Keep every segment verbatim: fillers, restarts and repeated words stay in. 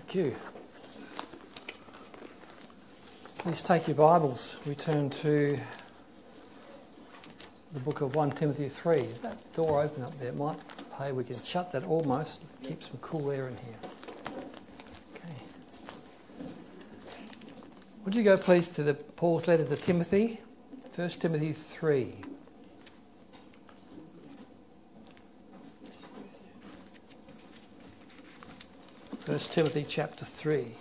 Thank you. Please take your Bibles. We turn to the book of First Timothy three. Is that door open up there? It might pay. We can shut that almost. Keep some cool air in here. Okay. Would you go please to the Paul's letter to Timothy? First Timothy three. First Timothy chapter three.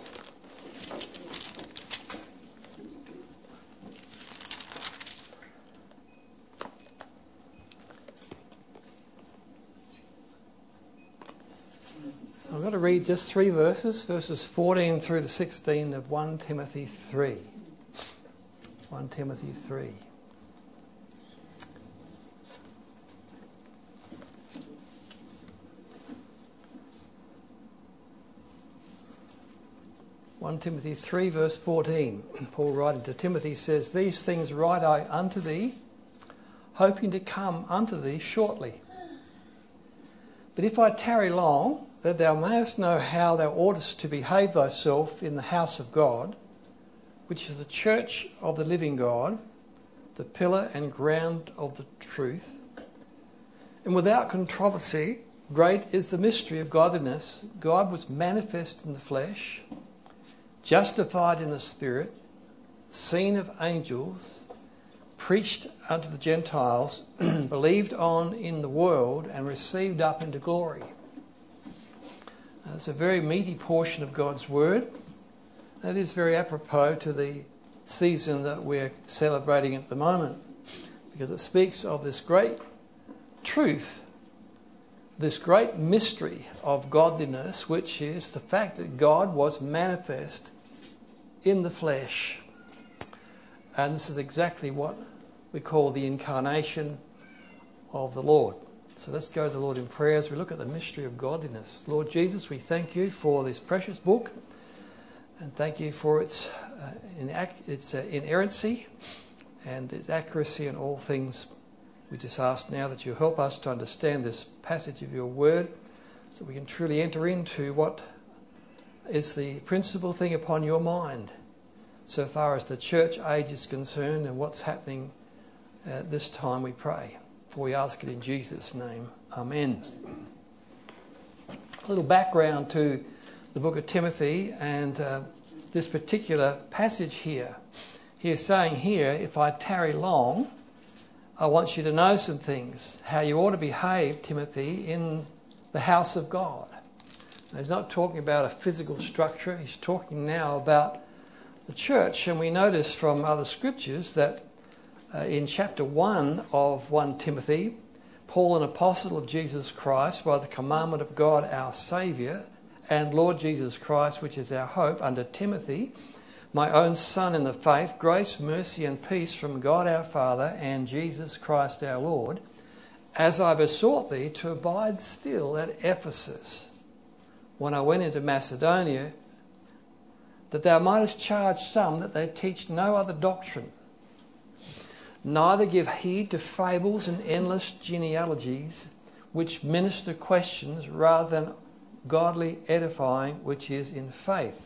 So I'm going to read just three verses, verses fourteen through to sixteen of First Timothy three. First Timothy three. First Timothy three verse fourteen, Paul writing to Timothy says, "These things write I unto thee, hoping to come unto thee shortly. But if I tarry long, that thou mayest know how thou oughtest to behave thyself in the house of God, which is the church of the living God, the pillar and ground of the truth. And without controversy, great is the mystery of godliness. God was manifest in the flesh, justified in the Spirit, seen of angels, preached unto the Gentiles, believed on in the world, and received up into glory." That's a very meaty portion of God's Word. That is very apropos to the season that we're celebrating at the moment, because it speaks of this great truth, this great mystery of godliness, which is the fact that God was manifest in the flesh. And this is exactly what we call the incarnation of the Lord. So let's go to the Lord in prayer as we look at the mystery of godliness. Lord Jesus, we thank you for this precious book, and thank you for its, uh, inac- its uh, inerrancy and its accuracy in all things. We just ask now that you help us to understand this passage of your word, so we can truly enter into what is the principal thing upon your mind so far as the church age is concerned and what's happening at this time, we pray. For we ask it in Jesus' name. Amen. A little background to the book of Timothy and uh, this particular passage here. He is saying here, if I tarry long, I want you to know some things, how you ought to behave, Timothy, in the house of God. Now, he's not talking about a physical structure. He's talking now about the church. And we notice from other scriptures that uh, in chapter one of First Timothy, Paul, an apostle of Jesus Christ, by the commandment of God our Saviour, and Lord Jesus Christ, which is our hope, unto Timothy, my own son in the faith, grace, mercy and peace from God our Father and Jesus Christ our Lord, as I besought thee to abide still at Ephesus, when I went into Macedonia, that thou mightest charge some that they teach no other doctrine, neither give heed to fables and endless genealogies, which minister questions rather than godly edifying, which is in faith.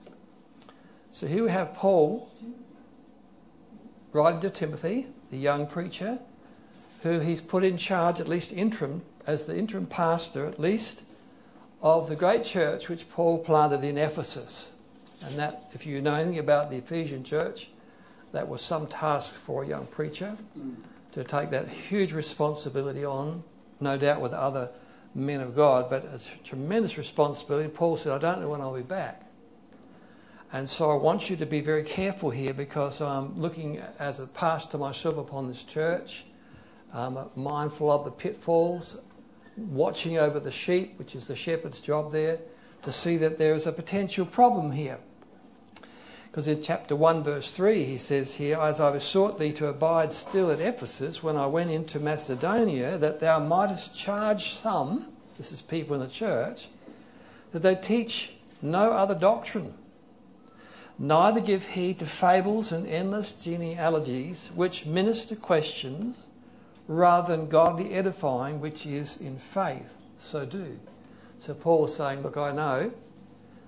So here we have Paul writing to Timothy, the young preacher, who he's put in charge, at least interim, as the interim pastor, at least, of the great church which Paul planted in Ephesus. And that, if you know anything about the Ephesian church, that was some task for a young preacher to take that huge responsibility on, no doubt with other men of God, but a tremendous responsibility. Paul said, I don't know when I'll be back. And so I want you to be very careful here, because I'm looking as a pastor myself upon this church. I'm mindful of the pitfalls, watching over the sheep, which is the shepherd's job there, to see that there is a potential problem here. Because in chapter one verse three he says here, as I besought thee to abide still at Ephesus when I went into Macedonia, that thou mightest charge some, this is people in the church, that they teach no other doctrine, neither give heed to fables and endless genealogies, which minister questions rather than godly edifying, which is in faith. So do. So Paul is saying, look, I know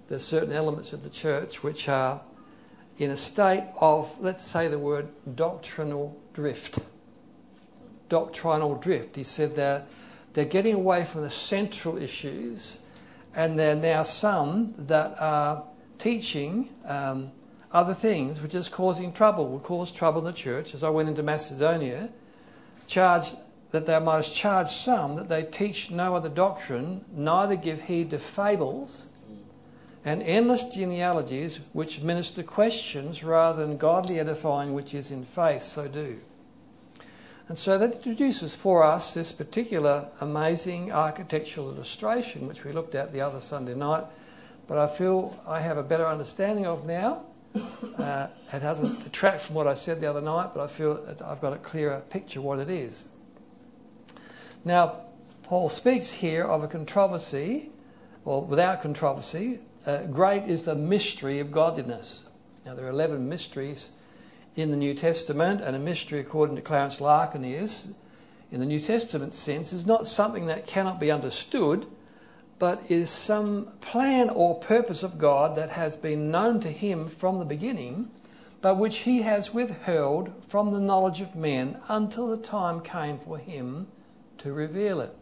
there's certain elements of the church which are in a state of, let's say the word doctrinal drift. Doctrinal drift. He said that they're getting away from the central issues, and there are now some that are teaching um, other things, which is causing trouble, will cause trouble in the church. As I went into Macedonia, charged that they might charge some that they teach no other doctrine, neither give heed to fables and endless genealogies which minister questions rather than godly edifying which is in faith, so do. And so that introduces for us this particular amazing architectural illustration which we looked at the other Sunday night, but I feel I have a better understanding of now. Uh, it doesn't detract from what I said the other night, but I feel that I've got a clearer picture what it is. Now, Paul speaks here of a controversy, or without controversy. Uh, great is the mystery of godliness. Now, there are eleven mysteries in the New Testament, and a mystery, according to Clarence Larkin, is, in the New Testament sense, is not something that cannot be understood, but is some plan or purpose of God that has been known to him from the beginning, but which he has withheld from the knowledge of men until the time came for him to reveal it.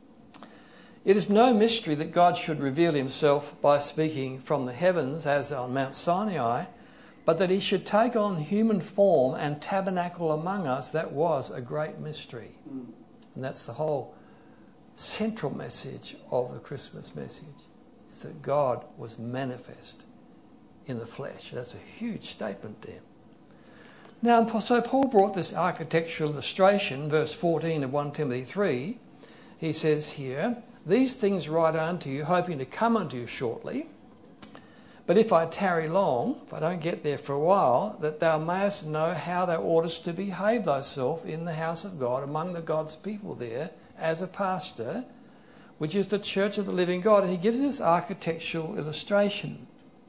It is no mystery that God should reveal himself by speaking from the heavens as on Mount Sinai, but that he should take on human form and tabernacle among us, that was a great mystery. Mm. And that's the whole central message of the Christmas message, is that God was manifest in the flesh. That's a huge statement there. Now, so Paul brought this architectural illustration, verse fourteen of First Timothy three. He says here, "These things write unto you, hoping to come unto you shortly. But if I tarry long, if I don't get there for a while, that thou mayest know how thou oughtest to behave thyself in the house of God, among the God's people there, as a pastor, which is the church of the living God." And he gives this architectural illustration.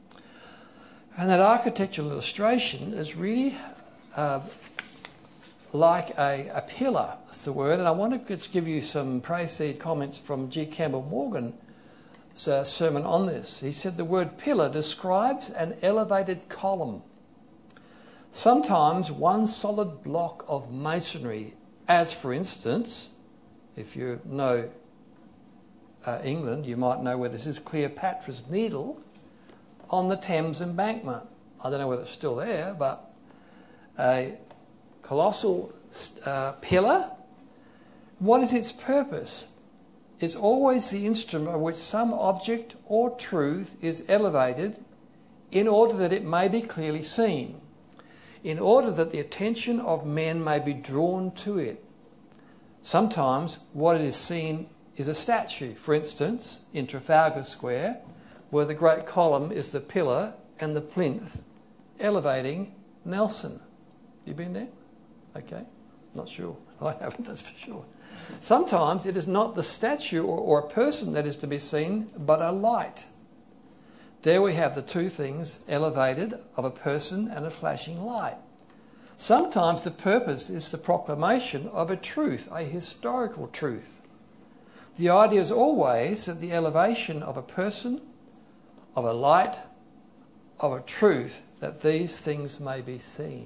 And that architectural illustration is really uh, like a, a pillar, that's the word. And I want to just give you some precede comments from G. Campbell Morgan's uh, sermon on this. He said the word pillar describes an elevated column. Sometimes one solid block of masonry, as for instance, if you know uh, England, you might know where this is, Cleopatra's Needle on the Thames embankment. I don't know whether it's still there, but a colossal uh, pillar. What is its purpose? It's always the instrument by which some object or truth is elevated in order that it may be clearly seen, in order that the attention of men may be drawn to it. Sometimes what is seen is a statue. For instance, in Trafalgar Square, where the great column is the pillar and the plinth elevating Nelson. You been there? Okay, not sure. I haven't, that's for sure. Sometimes it is not the statue or, or a person that is to be seen, but a light. There we have the two things elevated of a person and a flashing light. Sometimes the purpose is the proclamation of a truth, a historical truth. The idea is always that the elevation of a person, of a light, of a truth, that these things may be seen.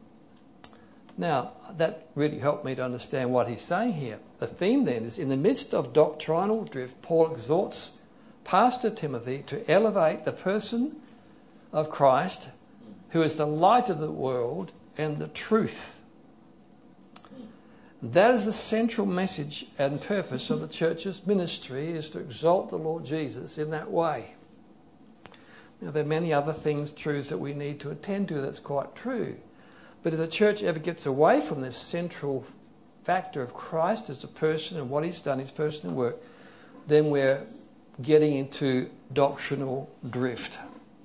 Now, that really helped me to understand what he's saying here. The theme then is, in the midst of doctrinal drift, Paul exhorts Pastor Timothy to elevate the person of Christ, who is the light of the world and the truth. That is the central message and purpose of the church's ministry, is to exalt the Lord Jesus in that way. Now, there are many other things, truths that we need to attend to. That's quite true. But if the church ever gets away from this central factor of Christ as a person and what he's done, his personal work, then we're getting into doctrinal drift.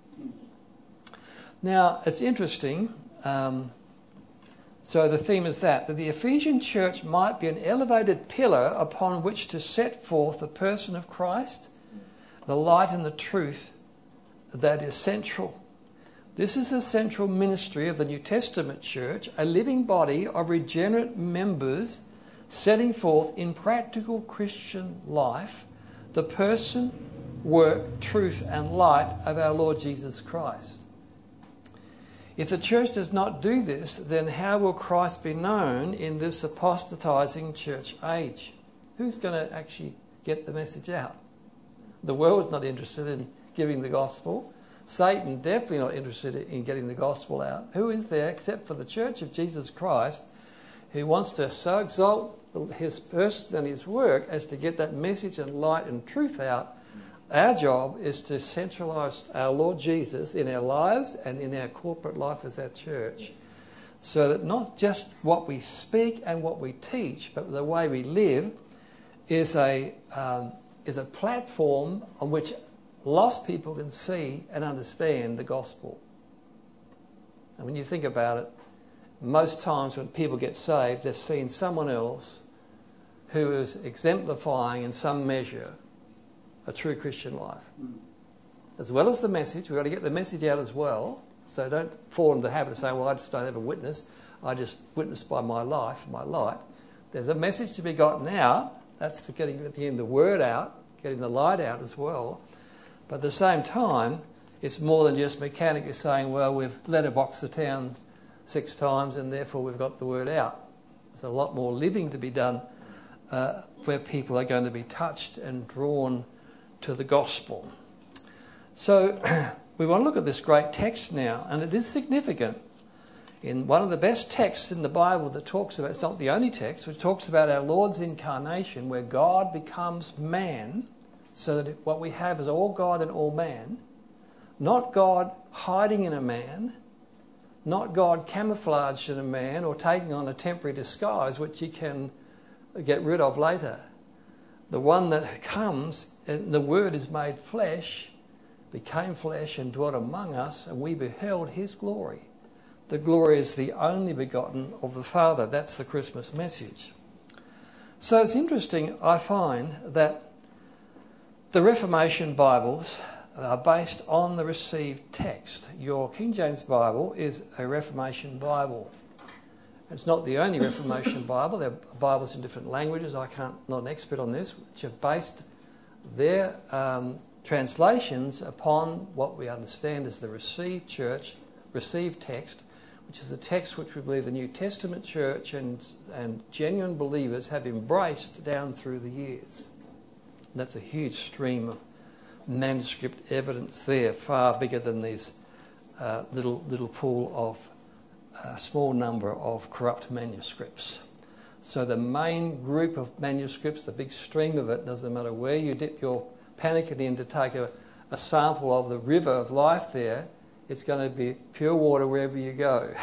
Now, it's interesting. Um, so the theme is that, that the Ephesian church might be an elevated pillar upon which to set forth the person of Christ, the light and the truth that is central. This is the central ministry of the New Testament church, a living body of regenerate members setting forth in practical Christian life the person work, truth and light of our Lord Jesus Christ. If the church does not do this, then how will Christ be known in this apostatizing church age? Who's going to actually get the message out? The world's not interested in giving the gospel. Satan definitely not interested in getting the gospel out. Who is there except for the Church of Jesus Christ who wants to so exalt his person and his work as to get that message and light and truth out? Our job is to centralise our Lord Jesus in our lives and in our corporate life as our church, so that not just what we speak and what we teach, but the way we live is a um, is a platform on which lost people can see and understand the gospel. And when you think about it, most times when people get saved, they're seeing someone else who is exemplifying in some measure a true Christian life. As well as the message, we've got to get the message out as well. So don't fall into the habit of saying, well, I just don't have a witness. I just witness by my life, my light. There's a message to be gotten out. That's getting, getting the word out, getting the light out as well. But at the same time, it's more than just mechanically saying, well, we've letterboxed the town six times and therefore we've got the word out. There's a lot more living to be done uh, where people are going to be touched and drawn to the gospel. So we want to look at this great text now, and it is significant. In one of the best texts in the Bible that talks about, it's not the only text, which talks about our Lord's incarnation, where God becomes man, so that what we have is all God and all man. Not God hiding in a man, not God camouflaged in a man or taking on a temporary disguise which he can get rid of later. The one that comes, and the Word is made flesh, became flesh and dwelt among us, and we beheld his glory. The glory is the only begotten of the Father. That's the Christmas message. So it's interesting, I find, that the Reformation Bibles are based on the received text. Your King James Bible is a Reformation Bible. It's not the only Reformation Bible. There are Bibles in different languages. I can't, not an expert on this, which have based their um, translations upon what we understand as the received church, received text, which is the text which we believe the New Testament church and, and genuine believers have embraced down through the years. And that's a huge stream of manuscript evidence there, far bigger than these uh, little little pool of a small number of corrupt manuscripts. So the main group of manuscripts, the big stream of it, doesn't matter where you dip your pannikin in to take a, a sample of the river of life there, it's going to be pure water wherever you go.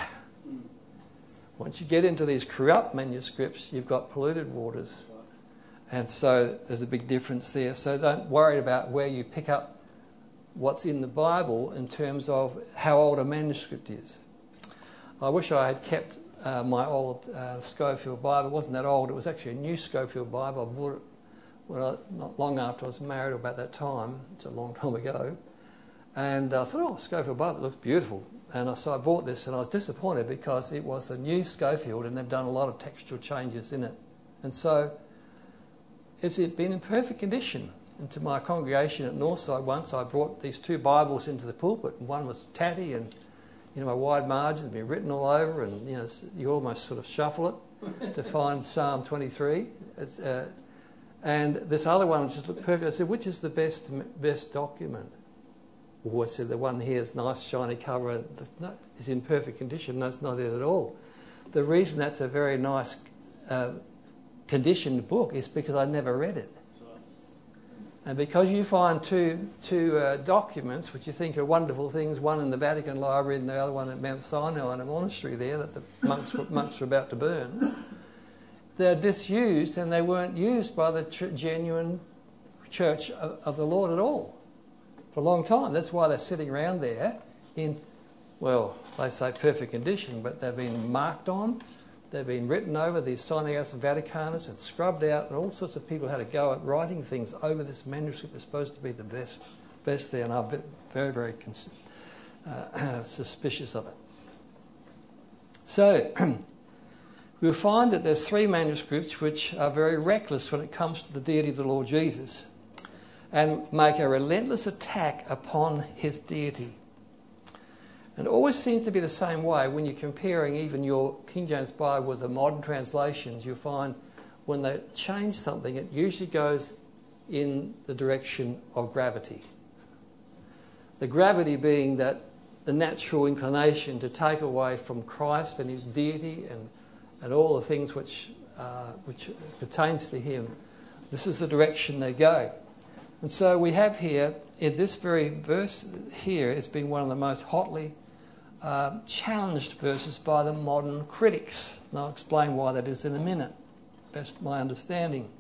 Once you get into these corrupt manuscripts, you've got polluted waters. And so there's a big difference there. So don't worry about where you pick up what's in the Bible in terms of how old a manuscript is. I wish I had kept uh, my old uh, Schofield Bible. It wasn't that old. It was actually a new Schofield Bible. I bought it when I, not long after I was married, about that time. It's a long time ago. And I thought, oh, Schofield Bible, it looks beautiful. And I, so I bought this, and I was disappointed because it was the new Schofield, and they've done a lot of textual changes in it. And so it's been in perfect condition. And to my congregation at Northside once, I brought these two Bibles into the pulpit, and one was tatty and, you know, my wide margins had been written all over, and, you know, you almost sort of shuffle it to find Psalm twenty-three. It's, uh, and this other one just looked perfect. I said, which is the best best document? Well, I said, the one here is nice, shiny cover. No, it's in perfect condition. No, it's not it at all. The reason that's a very nice uh, conditioned book is because I never read it. And because you find two two uh, documents which you think are wonderful things, one in the Vatican Library and the other one at Mount Sinai in a monastery there that the monks were, monks were about to burn, they're disused and they weren't used by the ch- genuine church of, of the Lord at all for a long time. That's why they're sitting around there in, well, they say perfect condition, but they've been marked on. They've been written over, these Sinaitus and Vaticanus, and scrubbed out, and all sorts of people had a go at writing things over this manuscript. It's supposed to be the best best there, and I'm very, very cons- uh, suspicious of it. So, we'll find that there's three manuscripts which are very reckless when it comes to the deity of the Lord Jesus. and make a relentless attack upon his deity. And it always seems to be the same way when you're comparing even your King James Bible with the modern translations. You'll find when they change something, it usually goes in the direction of gravity. The gravity being that the natural inclination to take away from Christ and his deity and, and all the things which, uh, which pertains to him. This is the direction they go. And so we have here, in this very verse here, it's been one of the most hotly uh, challenged verses by the modern critics. And I'll explain why that is in a minute, best my understanding.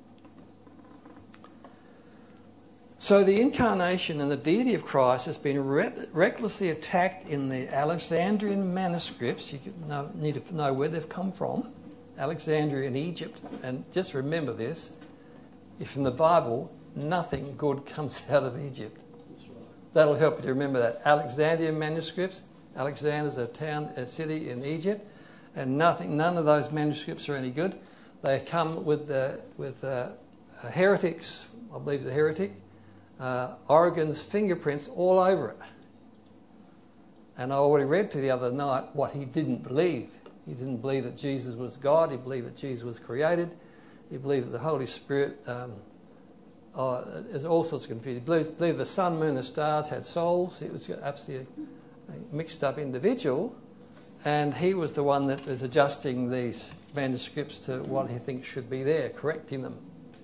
So the incarnation and the deity of Christ has been re- recklessly attacked in the Alexandrian manuscripts. You know, need to know where they've come from. Alexandria in Egypt. And just remember this, if in the Bible, nothing good comes out of Egypt. That'll help you to remember that. Alexandrian manuscripts, Alexander's a town, a city in Egypt, and nothing, none of those manuscripts are any good. They come with uh, with uh, heretics, I believe it's a heretic, uh, Origen's fingerprints all over it. And I already read to you the other night what he didn't believe. He didn't believe that Jesus was God. He believed that Jesus was created. He believed that the Holy Spirit, um, uh, there's all sorts of confusion. He believed, believed the sun, moon and stars had souls. It was absolutely a mixed up individual. And he was the one that was adjusting these manuscripts to what he thinks should be there, correcting them.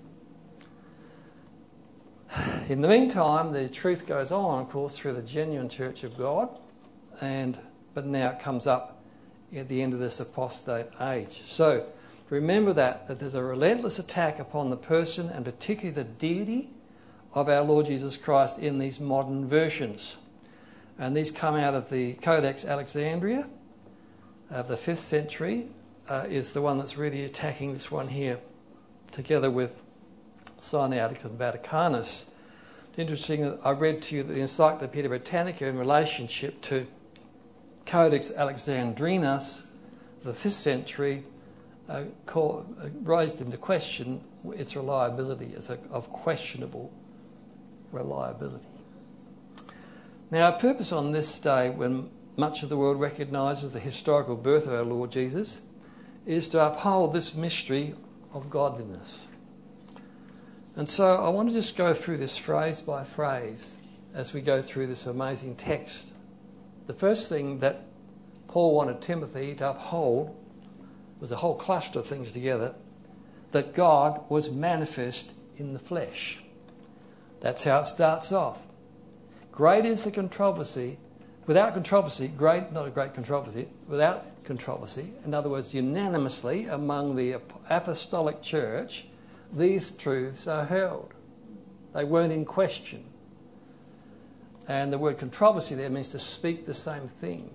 In the meantime, the truth goes on, of course, through the genuine Church of God, and but now it comes up at the end of this apostate age. So remember that, that there's a relentless attack upon the person and particularly the deity of our Lord Jesus Christ in these modern versions. And these come out of the Codex Alexandria of the fifth century, uh, is the one that's really attacking this one here, together with Sinaiticus Vaticanus. It's interesting that I read to you the Encyclopaedia Britannica in relationship to Codex Alexandrinus, the fifth century, uh, call, uh, raised into question its reliability as a, of questionable reliability. Now, our purpose on this day, when much of the world recognises the historical birth of our Lord Jesus, is to uphold this mystery of godliness. And so I want to just go through this phrase by phrase as we go through this amazing text. The first thing that Paul wanted Timothy to uphold was a whole cluster of things together, that God was manifest in the flesh. That's how it starts off. Great is the controversy. Without controversy, great, not a great controversy, without controversy, in other words, unanimously among the apostolic church, these truths are held. They weren't in question. And the word controversy there means to speak the same thing.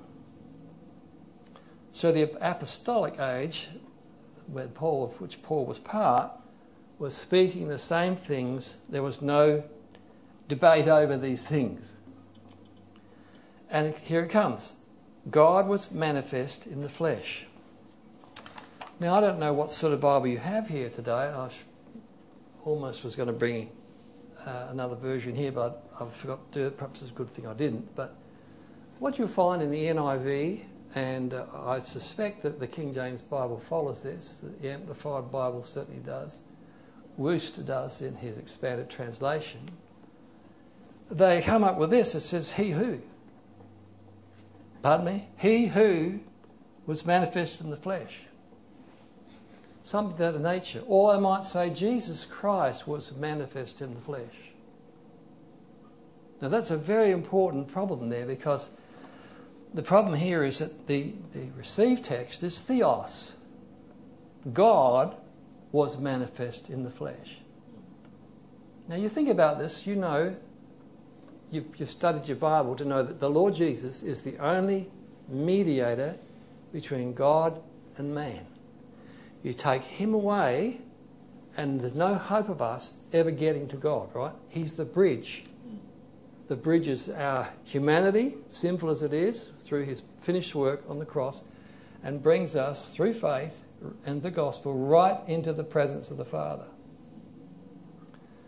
So the apostolic age, where Paul, of which Paul was part, was speaking the same things. There was no debate over these things. And here it comes. God was manifest in the flesh. Now, I don't know what sort of Bible you have here today. I almost was going to bring uh, another version here, but I forgot to do it. Perhaps it's a good thing I didn't. But what you'll find in the N I V, and uh, I suspect that the King James Bible follows this, the Amplified Bible certainly does, Worcester does in his expanded translation, they come up with this. It says, he who. Pardon me? He who was manifest in the flesh. Something of that nature. Or I might say Jesus Christ was manifest in the flesh. Now that's a very important problem there, because the problem here is that the, the received text is theos. God was manifest in the flesh. Now you think about this, you know, you've, you've studied your Bible to know that the Lord Jesus is the only mediator between God and man. You take him away and there's no hope of us ever getting to God, right? He's the bridge. The bridge is our humanity, sinful as it is, through his finished work on the cross, and brings us, through faith and the gospel, right into the presence of the Father.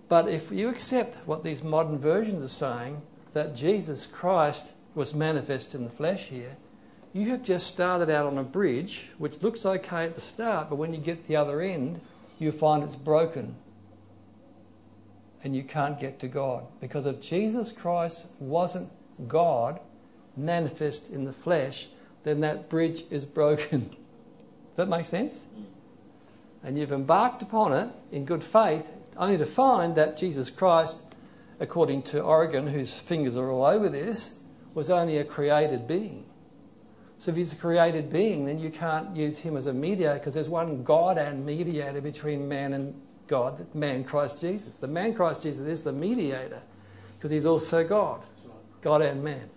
But if you accept what these modern versions are saying, that Jesus Christ was manifest in the flesh here, you have just started out on a bridge which looks okay at the start, but when you get to the other end, you find it's broken and you can't get to God. Because if Jesus Christ wasn't God manifest in the flesh, then that bridge is broken. Does that make sense? And you've embarked upon it in good faith, only to find that Jesus Christ, according to Origen, whose fingers are all over this, was only a created being. So if he's a created being, then you can't use him as a mediator, because there's one God and mediator between man and God, the man Christ Jesus. The man Christ Jesus is the mediator, because he's also God, God and man.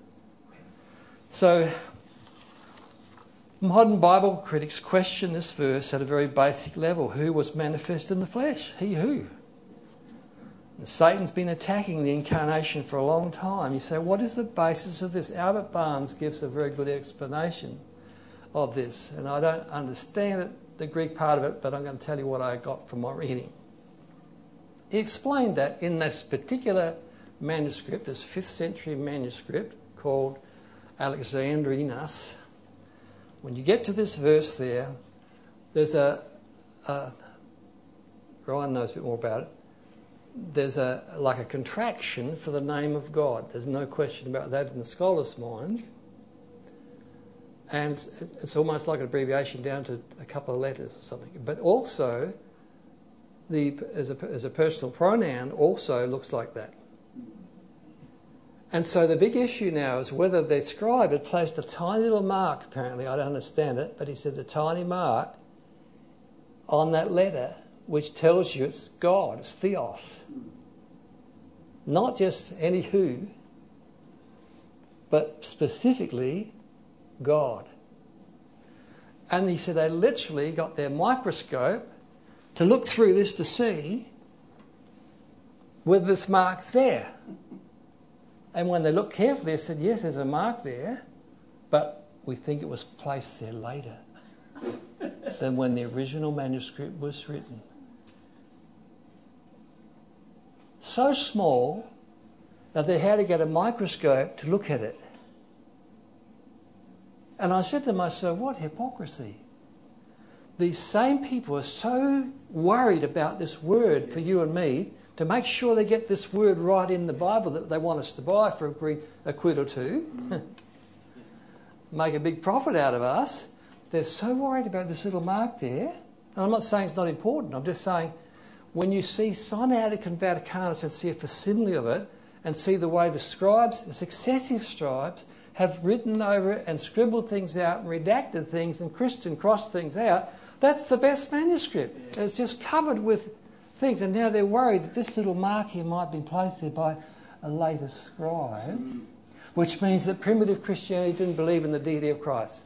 So modern Bible critics question this verse at a very basic level. Who was manifest in the flesh? He who? And Satan's been attacking the incarnation for a long time. You say, what is the basis of this? Albert Barnes gives a very good explanation of this. And I don't understand it, the Greek part of it, but I'm going to tell you what I got from my reading. He explained that in this particular manuscript, this fifth century manuscript called Alexandrinus, when you get to this verse there, there's a, a Ryan knows a bit more about it, there's a like a contraction for the name of God. There's no question about that in the scholar's mind. And it's almost like an abbreviation down to a couple of letters or something. But also, the as a, as a personal pronoun also looks like that. And so the big issue now is whether the scribe had placed a tiny little mark, apparently, I don't understand it, but he said a tiny mark on that letter which tells you it's God, it's Theos. Not just any who, but specifically God. And he said they literally got their microscope to look through this to see whether this mark's there. And when they looked carefully, they said, yes, there's a mark there, but we think it was placed there later than when the original manuscript was written. So small that they had to get a microscope to look at it. And I said to myself, what hypocrisy. These same people are so worried about this word for you and me to make sure they get this word right in the Bible that they want us to buy for a, a quid or two, make a big profit out of us. They're so worried about this little mark there. And I'm not saying it's not important. I'm just saying when you see Sinaiticus Vaticanus and see a facsimile of it and see the way the scribes, the successive scribes, have written over it and scribbled things out and redacted things and Christian crossed things out, that's the best manuscript. Yeah. It's just covered with things, and now they're worried that this little mark here might have been placed there by a later scribe, mm. which means that primitive Christianity didn't believe in the deity of Christ.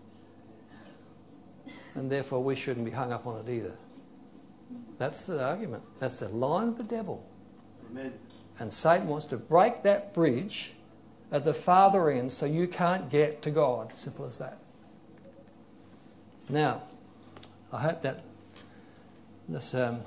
And therefore we shouldn't be hung up on it either. That's the argument. That's the line of the devil. Amen. And Satan wants to break that bridge at the farther end so you can't get to God. Simple as that. Now, I hope that this... Um,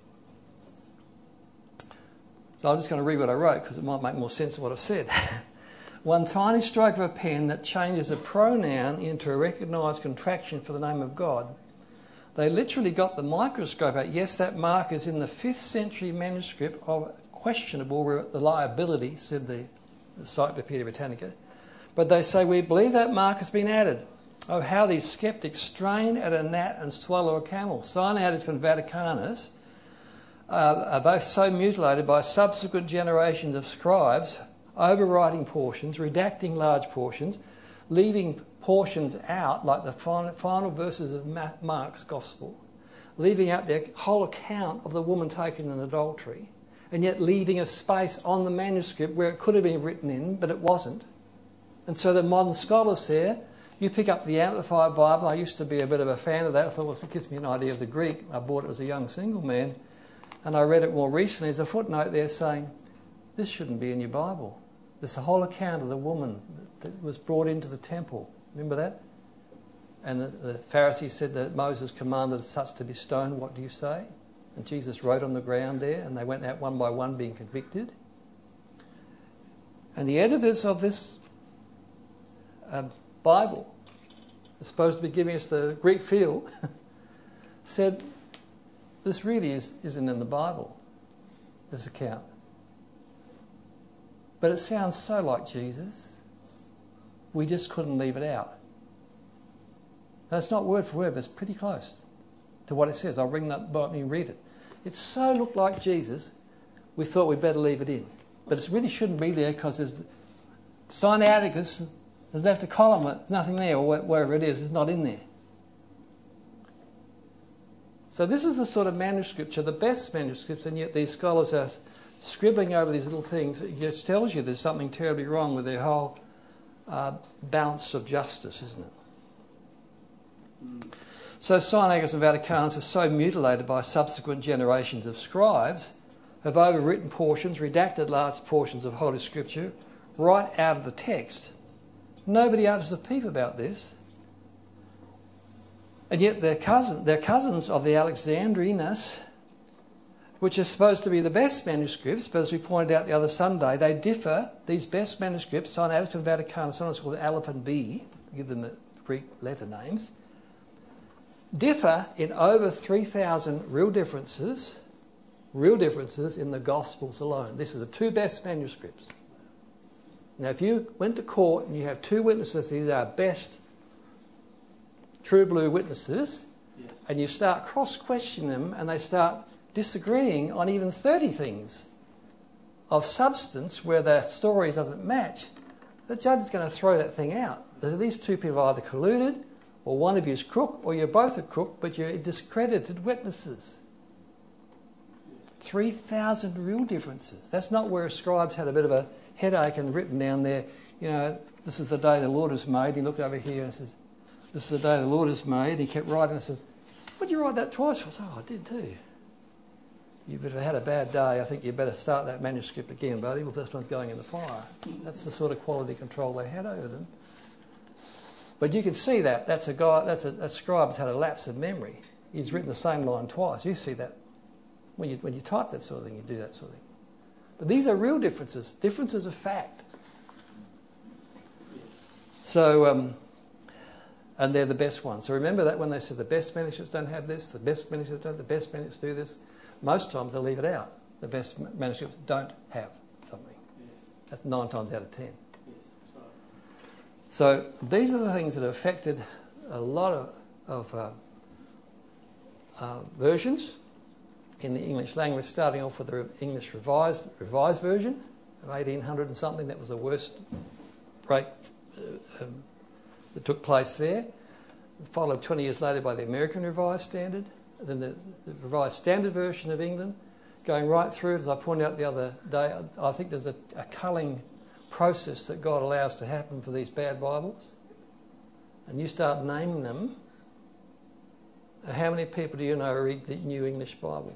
so I'm just going to read what I wrote because it might make more sense of what I said. One tiny stroke of a pen that changes a pronoun into a recognised contraction for the name of God. They literally got the microscope out. Yes, that mark is in the fifth century manuscript of questionable reliability, said the Encyclopaedia Britannica. But they say, we believe that mark has been added. Oh, how these sceptics strain at a gnat and swallow a camel. Sinaiticus and Vaticanus uh, are both so mutilated by subsequent generations of scribes, overwriting portions, redacting large portions, leaving portions out, like the final, final verses of Mark's Gospel, leaving out the whole account of the woman taken in adultery, and yet leaving a space on the manuscript where it could have been written in, but it wasn't. And so the modern scholars here, you pick up the Amplified Bible. I used to be a bit of a fan of that. I thought, well, it gives me an idea of the Greek. I bought it as a young single man, and I read it more recently. There's a footnote there saying, this shouldn't be in your Bible. There's a whole account of the woman that was brought into the temple. Remember that? And the, the Pharisees said that Moses commanded such to be stoned. What do you say? And Jesus wrote on the ground there, and they went out one by one being convicted. And the editors of this uh, Bible, supposed to be giving us the Greek feel, said, this really is, isn't in the Bible, this account. But it sounds so like Jesus, we just couldn't leave it out. Now, it's not word for word, but it's pretty close to what it says. I'll bring that Bible and read it. It so looked like Jesus, we thought we'd better leave it in. But it really shouldn't be there because there's Sinaiticus has left a column, there's nothing there, or wherever it is, it's not in there. So this is the sort of manuscripts, are the best manuscripts, and yet these scholars are scribbling over these little things. It just tells you there's something terribly wrong with their whole uh, balance of justice, isn't it? Mm. So Sinaiticus and Vaticanus are so mutilated by subsequent generations of scribes, have overwritten portions, redacted large portions of Holy Scripture right out of the text. Nobody utters a peep about this. And yet they're, cousin, they're cousins of the Alexandrinus, which are supposed to be the best manuscripts, but as we pointed out the other Sunday, they differ. These best manuscripts, Sinaiticus and Vaticanus, sometimes called Aleph and B, give them the Greek letter names, differ in over three thousand real differences, real differences in the Gospels alone. This is the two best manuscripts. Now, if you went to court and you have two witnesses, these are best true blue witnesses, yeah. And you start cross-questioning them and they start disagreeing on even thirty things of substance where the story doesn't match, the judge is going to throw that thing out. So these two people are either colluded, or one of you is crook, or you're both a crook, but you're discredited witnesses. three thousand real differences. That's not where scribes had a bit of a headache and written down there, you know, this is the day the Lord has made. He looked over here and says, this is the day the Lord has made. He kept writing and says, would you write that twice? I said, oh, I did too. You've had a bad day. I think you better start that manuscript again, buddy. Well, this one's going in the fire. That's the sort of quality control they had over them. But you can see that. That's a guy, that's a, a scribe's had a lapse of memory. He's written the same line twice. You see that. When you, when you type that sort of thing, you do that sort of thing. But these are real differences, differences of fact. So, um, and they're the best ones. So remember that when they said the best manuscripts don't have this, the best manuscripts don't, the best manuscripts do this, most times they'll leave it out. The best manuscripts don't have something. That's nine times out of ten. So these are the things that have affected a lot of, of uh, uh, versions in the English language, starting off with the English revised revised version of eighteen hundred and something. That was the worst break uh, um, that took place there. Followed twenty years later by the American Revised Standard, then the, the Revised Standard version of England, going right through, as I pointed out the other day, I think there's a, a culling process that God allows to happen for these bad Bibles. And you start naming them. How many people do you know read the New English Bible?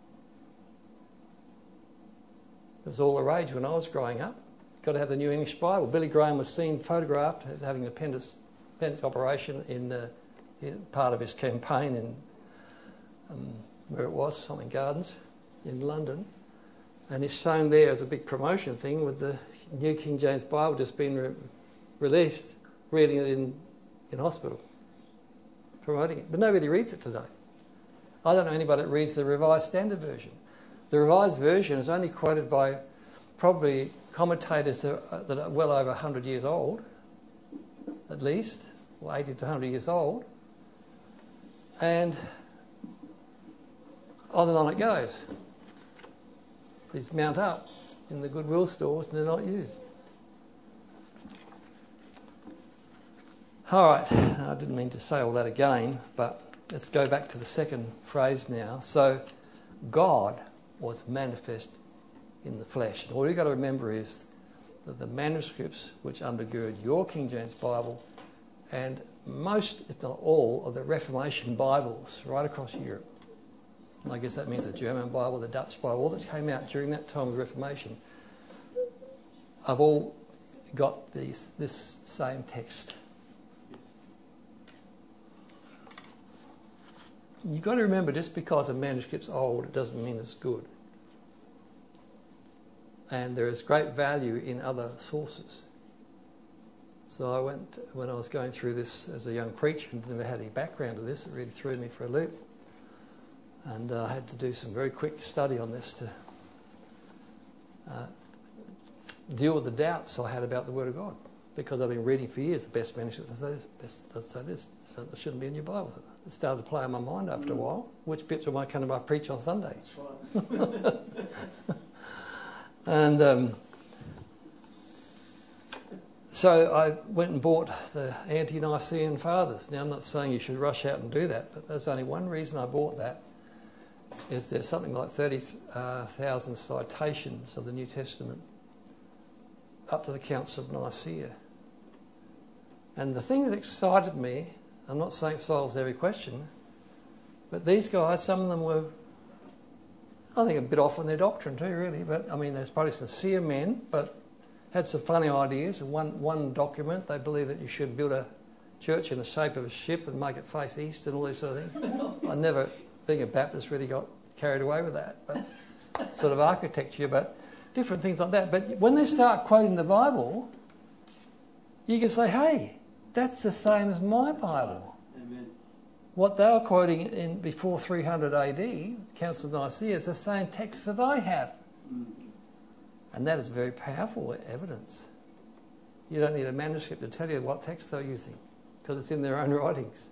It was all the rage when I was growing up. Got to have the New English Bible. Billy Graham was seen photographed as having an appendix, appendix operation in, uh, in part of his campaign in um, where it was, something Gardens in London. And he's shown there as a big promotion thing with the New King James Bible just being re- released, reading it in, in hospital, promoting it. But nobody reads it today. I don't know anybody that reads the Revised Standard Version. The Revised Version is only quoted by probably commentators that are, that are well over one hundred years old, at least, or eighty to one hundred years old. And on and on it goes. These mount up in the Goodwill stores and they're not used. All right, I didn't mean to say all that again, but let's go back to the second phrase now. So, God was manifest in the flesh. And all you've got to remember is that the manuscripts which undergird your King James Bible and most, if not all, of the Reformation Bibles right across Europe, and I guess that means the German Bible, the Dutch Bible, all that came out during that time of the Reformation, have all got these, this same text. You've got to remember, just because a manuscript's old, it doesn't mean it's good. And there is great value in other sources. So I went, when I was going through this as a young preacher and never had any background to this, it really threw me for a loop. And uh, I had to do some very quick study on this to uh, deal with the doubts I had about the Word of God. Because I've been reading for years, the best manuscript does say this, best does say this, so it shouldn't be in your Bible. It started to play on my mind after mm. a while. Which bits am I going to preach on Sunday? That's right. And um, so I went and bought the Ante-Nicene Fathers. Now, I'm not saying you should rush out and do that, but there's only one reason I bought that, is there's something like thirty thousand citations of the New Testament up to the Council of Nicaea. And the thing that excited me, I'm not saying it solves every question, but these guys, some of them were, I think, a bit off on their doctrine too, really. But I mean, there's probably sincere men, but had some funny ideas. In one one document, they believe that you should build a church in the shape of a ship and make it face east and all these sort of things. I never, being a Baptist, really got carried away with that, but sort of architecture, but different things like that. But when they start quoting the Bible, you can say, hey, that's the same as my Bible. Amen. What they were quoting in before three hundred A D, Council of Nicaea, is the same text that I have. Mm. And that is very powerful evidence. You don't need a manuscript to tell you what text they're using, because it's in their own writings.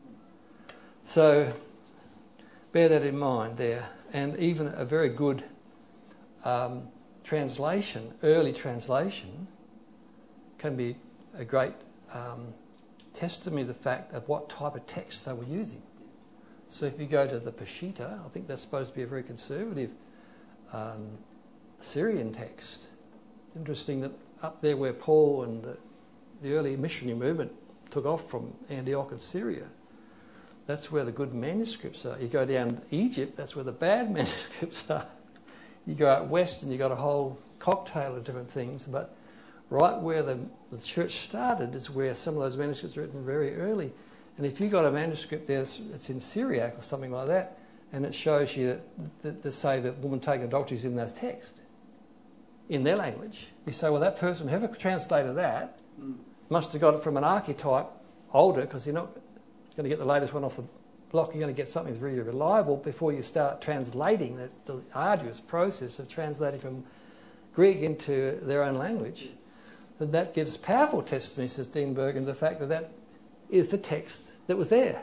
So bear that in mind there. And even a very good um, translation, early translation, can be a great um, testimony of the fact of what type of text they were using. So if you go to the Peshitta, I think that's supposed to be a very conservative um, Syrian text. It's interesting that up there where Paul and the, the early missionary movement took off from Antioch and Syria, that's where the good manuscripts are. You go down Egypt, that's where the bad manuscripts are. You go out west and you've got a whole cocktail of different things, but right where the, the church started is where some of those manuscripts are written very early. And if you've got a manuscript there that's in Syriac or something like that, and it shows you that, that, that say that woman taking adultery is in that text, in their language, you say, well, that person, whoever translated that, mm. must have got it from an archetype older, because you're not going to get the latest one off the block. You're going to get something that's really reliable before you start translating, the, the arduous process of translating from Greek into their own language. And that gives powerful testimony, says Dean Bergen, the fact that that is the text that was there.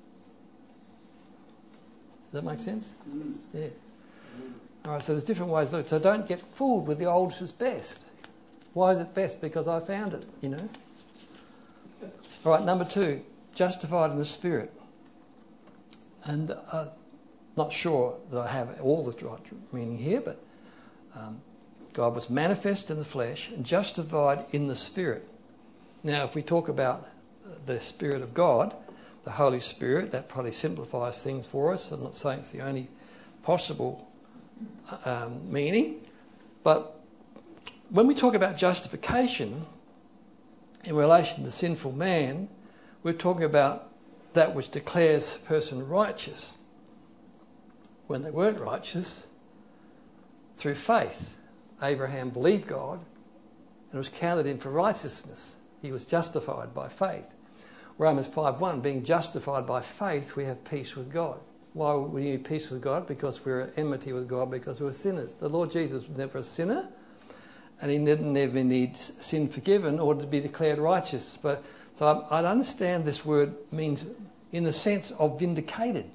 Does that make sense? Mm. Yes. Mm. All right, so there's different ways to look. So don't get fooled with the oldest is best. Why is it best? Because I found it, you know. All right, number two, justified in the Spirit. And uh, not sure that I have all the right meaning here, but um, God was manifest in the flesh and justified in the Spirit. Now, if we talk about the Spirit of God, the Holy Spirit, that probably simplifies things for us. I'm not saying it's the only possible um, meaning, but when we talk about justification in relation to sinful man, we're talking about that which declares a person righteous when they weren't righteous through faith. Abraham believed God and it was counted in for righteousness. He was justified by faith. Romans five one, being justified by faith, we have peace with God. Why would we need peace with God? Because we're at enmity with God, because we're sinners. The Lord Jesus was never a sinner, and he didn't ever need sin forgiven or to be declared righteous. But so I, I understand this word means in the sense of vindicated.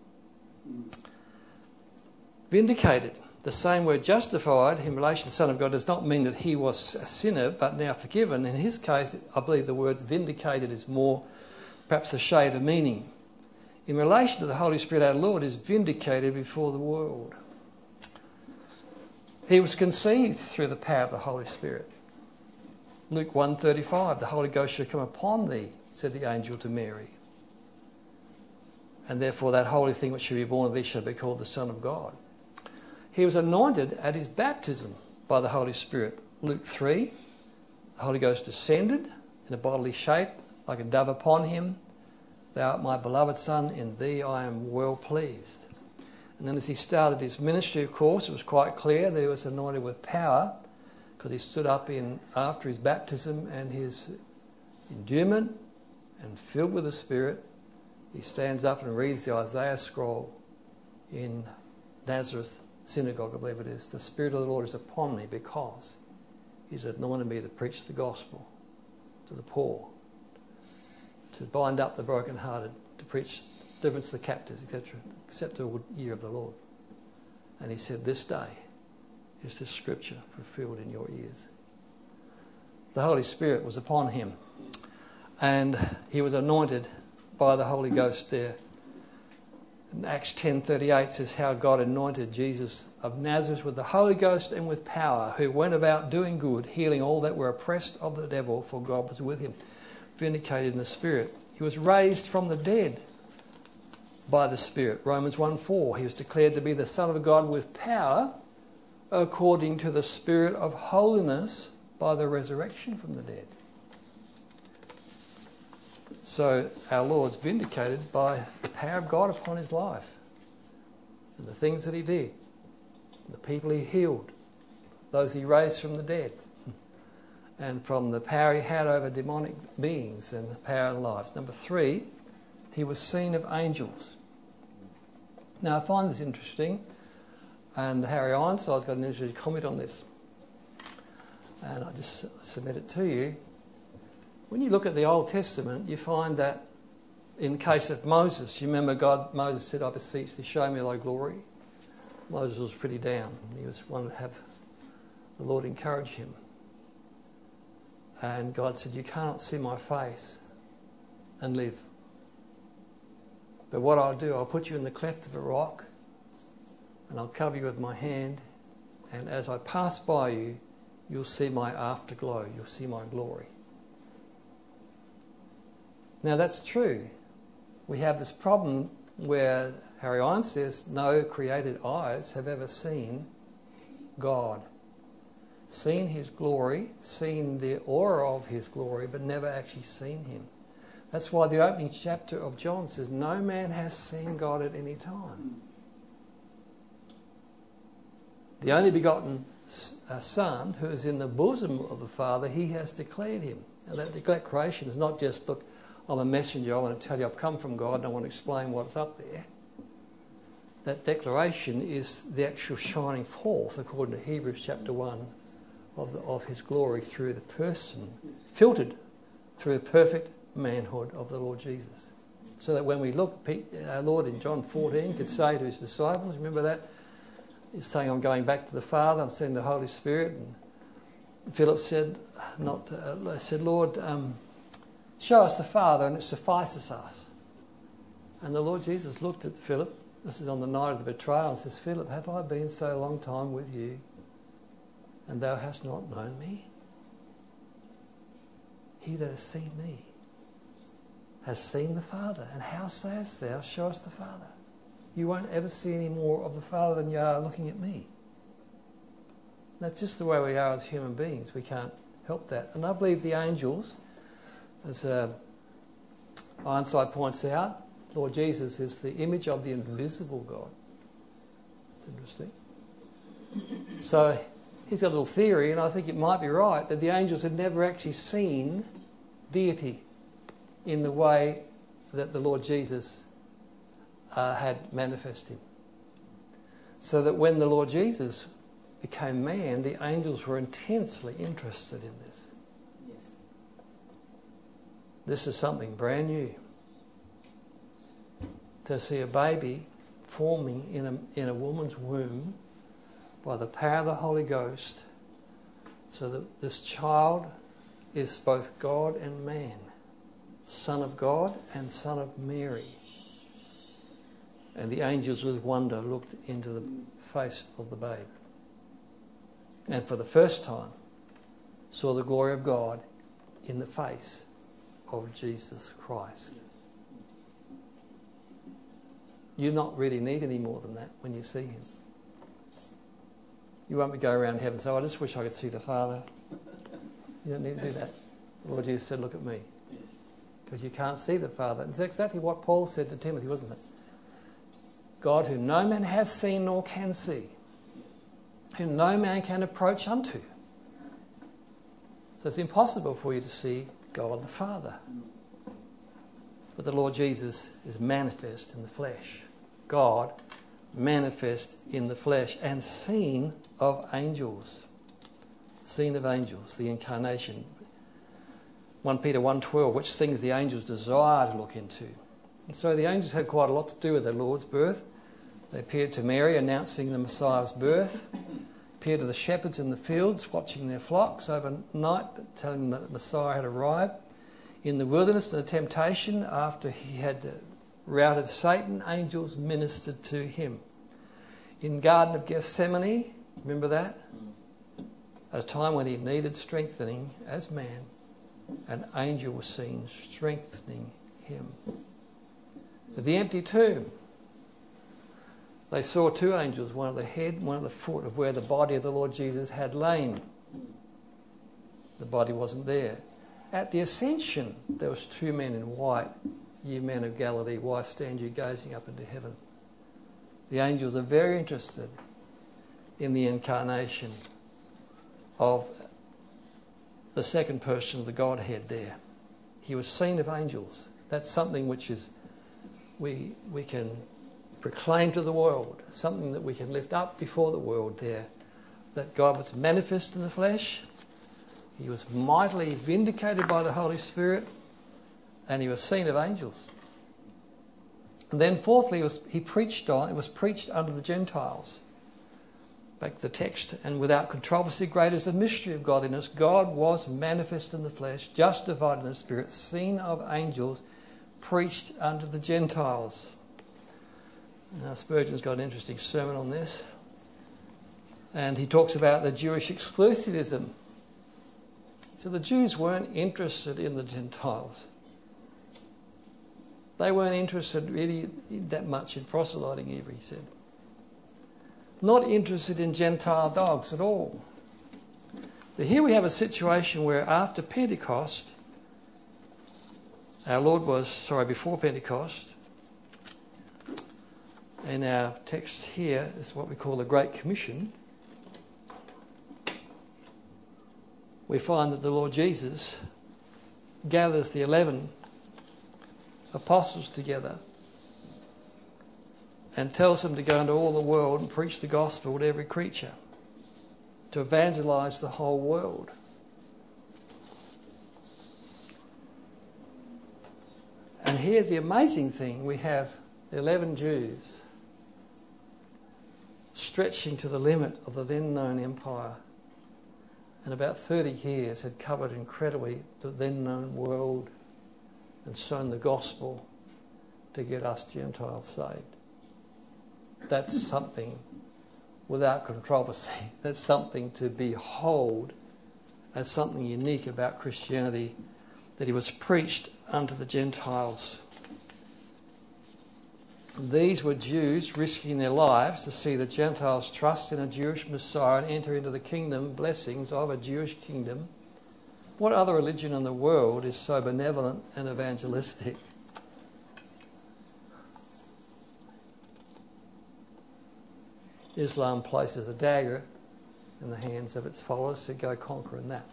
Vindicated. The same word justified in relation to the Son of God does not mean that he was a sinner but now forgiven. In his case, I believe the word vindicated is more perhaps a shade of meaning. In relation to the Holy Spirit, our Lord is vindicated before the world. He was conceived through the power of the Holy Spirit. Luke one thirty-five, the Holy Ghost shall come upon thee, said the angel to Mary. And therefore that holy thing which shall be born of thee shall be called the Son of God. He was anointed at his baptism by the Holy Spirit. Luke three, the Holy Ghost descended in a bodily shape like a dove upon him, Thou art my beloved Son, in thee I am well pleased. And then as he started his ministry, of course, it was quite clear that he was anointed with power, because he stood up in after his baptism and his endowment and filled with the Spirit. He stands up and reads the Isaiah scroll in Nazareth synagogue, I believe it is. The Spirit of the Lord is upon me because he's anointed me to preach the gospel to the poor, to bind up the brokenhearted, to preach deliverance to the captives, et cetera, acceptable year of the Lord. And he said, this day is this scripture fulfilled in your ears. The Holy Spirit was upon him, and he was anointed by the Holy Ghost there. In Acts ten thirty-eight says how God anointed Jesus of Nazareth with the Holy Ghost and with power, who went about doing good, healing all that were oppressed of the devil, for God was with him. Vindicated in the Spirit. He was raised from the dead by the Spirit. Romans one four, he was declared to be the Son of God with power according to the Spirit of holiness by the resurrection from the dead. So our Lord's vindicated by the power of God upon his life and the things that he did, the people he healed, those he raised from the dead, and from the power he had over demonic beings and the power of lives. Number three, he was seen of angels. Now I find this interesting, and Harry Ironside's got an interesting comment on this, and I just submit it to you. When you look at the Old Testament, you find that in the case of Moses, you remember God, Moses said, I beseech thee, show me thy glory. Moses was pretty down. He was one to have the Lord encourage him. And God said, you cannot see my face and live. But what I'll do, I'll put you in the cleft of a rock, and I'll cover you with my hand, and as I pass by you, you'll see my afterglow, you'll see my glory. Now that's true. We have this problem where Harry Irons says no created eyes have ever seen God, seen his glory, seen the aura of his glory, but never actually seen him. That's why the opening chapter of John says no man has seen God at any time. The only begotten Son, who is in the bosom of the Father, he has declared him. Now that declaration is not just, look, I'm a messenger, I want to tell you I've come from God and I want to explain what's up there. That declaration is the actual shining forth, according to Hebrews chapter one, of, the, of his glory through the person, filtered through the perfect manhood of the Lord Jesus. So that when we look, our Lord in John fourteen could say to his disciples, remember that? He's saying, I'm going back to the Father, I'm sending the Holy Spirit. And Philip said, not uh, said, Lord, um, show us the Father and it suffices us. And the Lord Jesus looked at Philip, this is on the night of the betrayal, and says, Philip, have I been so long time with you, and thou hast not known me? He that has seen me has seen the Father. And how sayest thou, show us the Father? You won't ever see any more of the Father than you are looking at me. That's just the way we are as human beings. We can't help that. And I believe the angels, as uh, Ironside points out, Lord Jesus is the image of the invisible God. It's interesting. So he's got a little theory, and I think it might be right, that the angels had never actually seen deity in the way that the Lord Jesus uh, had manifested. So that when the Lord Jesus became man, the angels were intensely interested in this. Yes. This is something brand new. To see a baby forming in a, in a woman's womb by the power of the Holy Ghost, so that this child is both God and man, Son of God and Son of Mary. And the angels with wonder looked into the face of the babe, and for the first time saw the glory of God in the face of Jesus Christ. You not really need any more than that when you see him. You won't be going around heaven and say, oh, I just wish I could see the Father. You don't need to do that. The Lord Jesus said, look at me. because you can't see the Father. It's exactly what Paul said to Timothy, wasn't it? God whom no man has seen nor can see, whom no man can approach unto. So it's impossible for you to see God the Father. But the Lord Jesus is manifest in the flesh. God manifest in the flesh and seen of angels. Seen of angels, the incarnation. First Peter one twelve, which things the angels desire to look into. And so the angels had quite a lot to do with their Lord's birth. They appeared to Mary announcing the Messiah's birth. Appeared to the shepherds in the fields watching their flocks overnight, telling them that the Messiah had arrived. In the wilderness and the temptation, after he had routed Satan, angels ministered to him. In the Garden of Gethsemane, remember that? At a time when he needed strengthening as man, an angel was seen strengthening him. At the empty tomb, they saw two angels, one at the head, one at the foot of where the body of the Lord Jesus had lain. The body wasn't there. At the ascension, there was two men in white. Ye men of Galilee, why stand you gazing up into heaven? The angels are very interested in the incarnation of the second person of the Godhead there. He was seen of angels. That's something which is we we can proclaim to the world, something that we can lift up before the world there, that God was manifest in the flesh. He was mightily vindicated by the Holy Spirit, and he was seen of angels. And then fourthly, it was, he preached on, it was preached unto the Gentiles. Back to the text, and without controversy, great is the mystery of godliness. God was manifest in the flesh, justified in the Spirit, seen of angels, preached unto the Gentiles. Now, Spurgeon's got an interesting sermon on this. And he talks about the Jewish exclusivism. So the Jews weren't interested in the Gentiles. They weren't interested really that much in proselyting either, he said. Not interested in Gentile dogs at all. But here we have a situation where after Pentecost, our Lord was, sorry, before Pentecost, in our text here is what we call the Great Commission. We find that the Lord Jesus gathers the eleven apostles together and tells them to go into all the world and preach the gospel to every creature, to evangelize the whole world. And here's the amazing thing. We have eleven Jews stretching to the limit of the then known empire. And about thirty years had covered incredibly the then known world and shown the gospel to get us Gentiles saved. That's something without controversy. That's something to behold as something unique about Christianity, that he was preached unto the Gentiles. These were Jews risking their lives to see the Gentiles trust in a Jewish Messiah and enter into the kingdom, blessings of a Jewish kingdom. What other religion in the world is so benevolent and evangelistic? Islam places a dagger in the hands of its followers to go conquering that.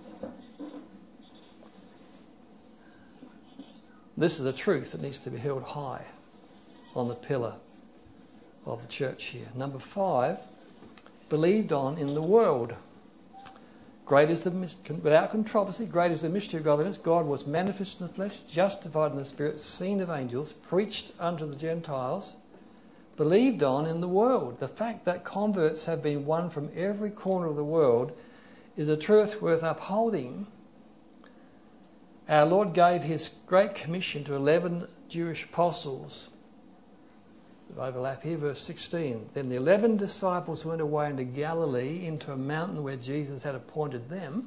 This is a truth that needs to be held high on the pillar of the church here. Number five, believed on in the world. Great is the, without controversy, great is the mystery of godliness. God was manifest in the flesh, justified in the Spirit, seen of angels, preached unto the Gentiles, believed on in the world. The fact that converts have been won from every corner of the world is a truth worth upholding. Our Lord gave his great commission to eleven Jewish apostles. Overlap here, verse sixteen. Then the eleven disciples went away into Galilee, into a mountain where Jesus had appointed them.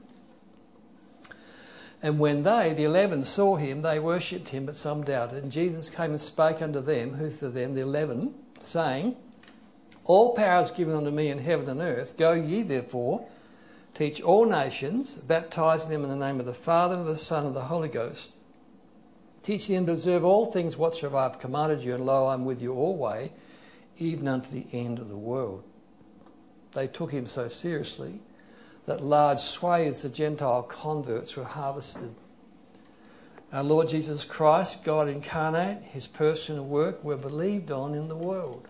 And when they, the eleven, saw him, they worshipped him, but some doubted. And Jesus came and spake unto them, who's to them, the eleven, saying, All power is given unto me in heaven and earth. Go ye therefore, teach all nations, baptizing them in the name of the Father, and of the Son, and of the Holy Ghost, teaching them to observe all things whatsoever I have commanded you, and lo, I am with you always, even unto the end of the world. They took him so seriously that large swathes of Gentile converts were harvested. Our Lord Jesus Christ, God incarnate, his person and work were believed on in the world.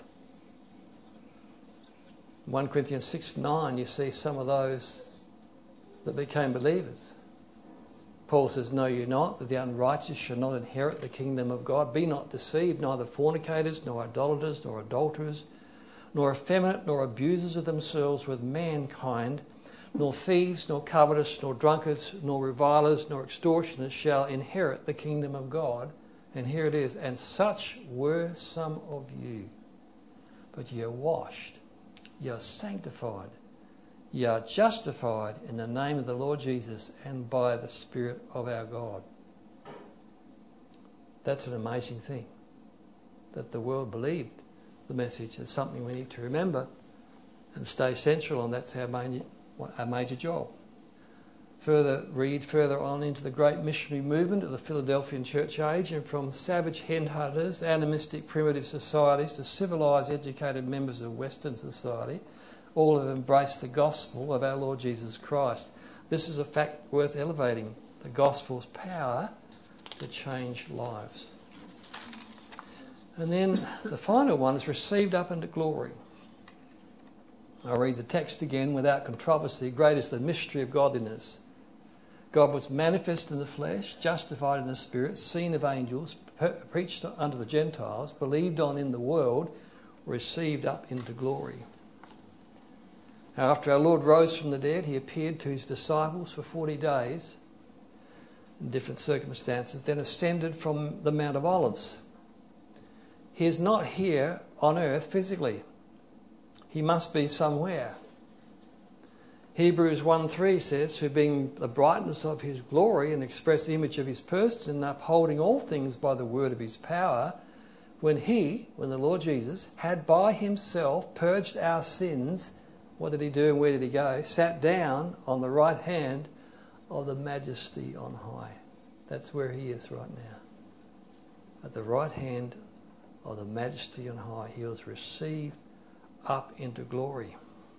In First Corinthians six nine, you see some of those that became believers. Paul says, know you not that the unrighteous shall not inherit the kingdom of God? Be not deceived, neither fornicators, nor idolaters, nor adulterers, nor effeminate, nor abusers of themselves with mankind, nor thieves, nor covetous, nor drunkards, nor revilers, nor extortioners shall inherit the kingdom of God. And here it is, and such were some of you. But ye are washed, ye are sanctified, ye are justified in the name of the Lord Jesus and by the Spirit of our God. That's an amazing thing, that the world believed the message. Is something we need to remember and stay central on. That's our main, our major job. Further, read further on into the great missionary movement of the Philadelphian church age, and from savage headhunters, animistic primitive societies to civilised educated members of Western society, all have embraced the gospel of our Lord Jesus Christ. This is a fact worth elevating, the gospel's power to change lives. And then the final one is received up into glory. I'll read the text again without controversy. Great is the mystery of godliness. God was manifest in the flesh, justified in the spirit, seen of angels, preached unto the Gentiles, believed on in the world, received up into glory. Now, after our Lord rose from the dead, he appeared to his disciples for forty days in different circumstances, then ascended from the Mount of Olives. He is not here on earth physically. He must be somewhere. Hebrews one three says, who being the brightness of his glory and express image of his person, and upholding all things by the word of his power, when he, when the Lord Jesus, had by himself purged our sins, what did he do and where did he go? Sat down on the right hand of the majesty on high. That's where he is right now. At the right hand of the majesty on high. He was received up into glory.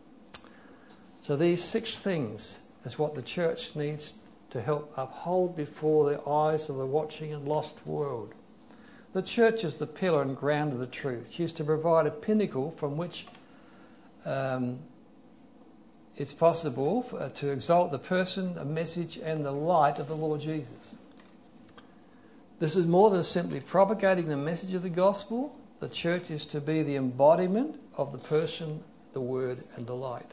So these six things is what the church needs to help uphold before the eyes of the watching and lost world. The church is the pillar and ground of the truth. She is to provide a pinnacle from which um, it's possible for, to exalt the person, the message and the light of the Lord Jesus. This is more than simply propagating the message of the gospel. The church is to be the embodiment of the person, the word and the light.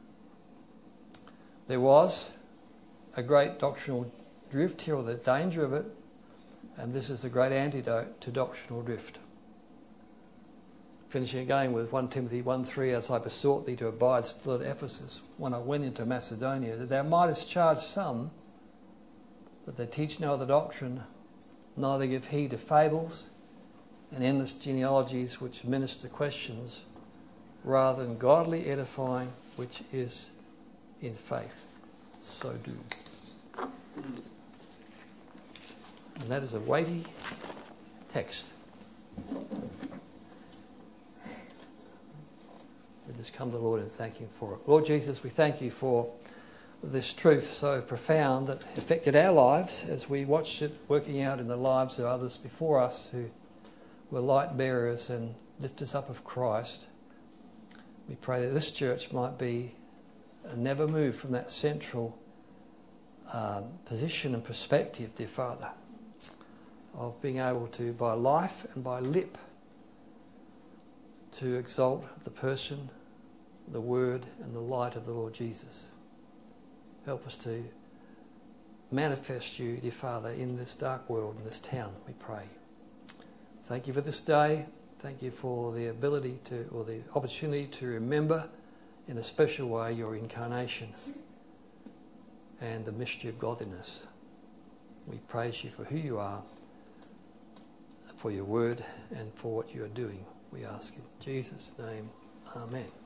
There was a great doctrinal drift here, or the danger of it, and this is the great antidote to doctrinal drift. Finishing again with First Timothy one three, as I besought thee to abide still at Ephesus, when I went into Macedonia, that thou mightest charge some that they teach no other doctrine, neither give heed to fables and endless genealogies which minister questions, rather than godly edifying, which is in faith. So do. And that is a weighty text. We just come to the Lord and thank him for it. Lord Jesus, we thank you for this truth so profound that affected our lives as we watched it working out in the lives of others before us who were light bearers and lifters up of Christ. We pray that this church might be never move from that central um, position and perspective, dear Father, of being able to, by life and by lip, to exalt the person, the word and the light of the Lord Jesus. Help us to manifest you, dear Father, in this dark world, in this town, we pray. Thank you for this day. Thank you for the ability to, or the opportunity to remember in a special way your incarnation and the mystery of godliness. We praise you for who you are, for your word and for what you are doing. We ask in Jesus' name, amen.